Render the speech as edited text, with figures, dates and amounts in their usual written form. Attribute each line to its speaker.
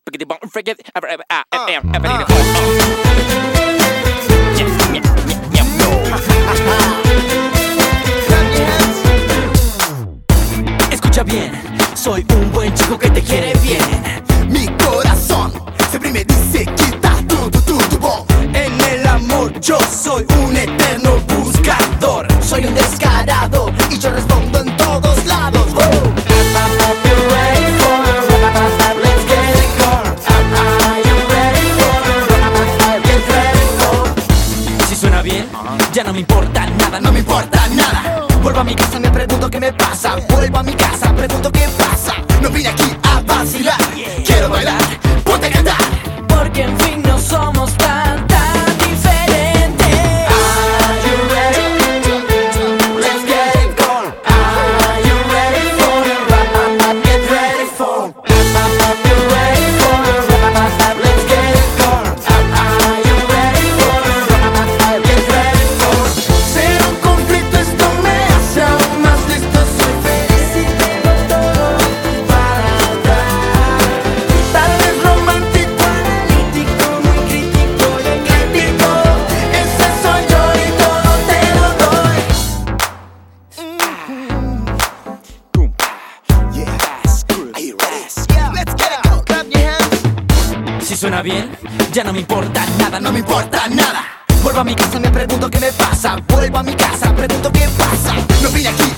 Speaker 1: Escucha bien, soy un buen chico que te quiere bien.
Speaker 2: Mi corazón siempre me dice quita tu voz.
Speaker 1: En el amor yo soy un eterno buscador.
Speaker 2: Soy un descarado y yo respondo en todos lados.
Speaker 1: Si suena bien, ya no me importa nada,
Speaker 2: No me importa nada.
Speaker 1: Vuelvo a mi casa,
Speaker 2: Me pregunto qué me pasa. Vuelvo a mi casa, pregunto qué pasa. No vine aquí a vacilar. Quiero bailar, ponte a cantar.
Speaker 1: porque en fin no somos tan diferentes.
Speaker 2: Are you ready? Let's get it going. Are you ready for the rap? Get ready for. Are you ready for the rap? Let's get it going. Are you ready for the rap? Get ready for. Ser un conflicto esto me hace aún más listo. Soy feliz y tengo todo para dar. Tal vez romántico, analítico, muy crítico y ecléctico. Ese soy yo y todo te lo doy. Are you ready? Let's get it go. Clap your hands.
Speaker 1: Si suena bien, ya no me importa nada,
Speaker 2: No me importa nada. Vuelvo a mi casa, me pregunto qué me pasa. Vuelvo a mi casa, pregunto qué pasa. No vine aquí